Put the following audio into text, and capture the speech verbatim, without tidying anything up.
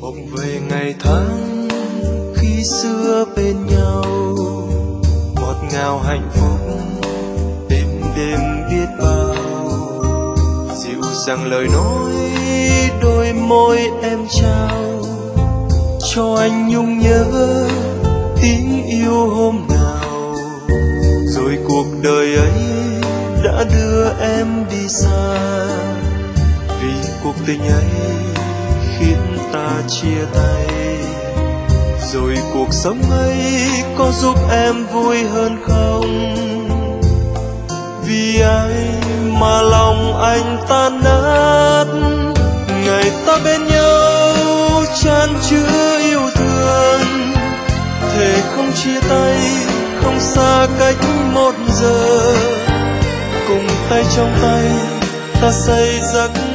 mộng về ngày tháng khi xưa bên nhau, ngọt ngào hạnh phúc đêm đêm biết bao, dịu dàng lời nói đôi môi em trao cho anh nhung nhớ tiếng yêu hôm nào. Rồi cuộc đời ấy đã đưa em đi xa, vì cuộc tình ấy khiến ta chia tay. Rồi cuộc sống ấy có giúp em vui hơn không? Vì ai mà lòng anh tan nát, ngày ta bên nhau chan chứa yêu thương, thề không chia tay, không xa cách một giờ, cùng tay trong tay ta xây giấc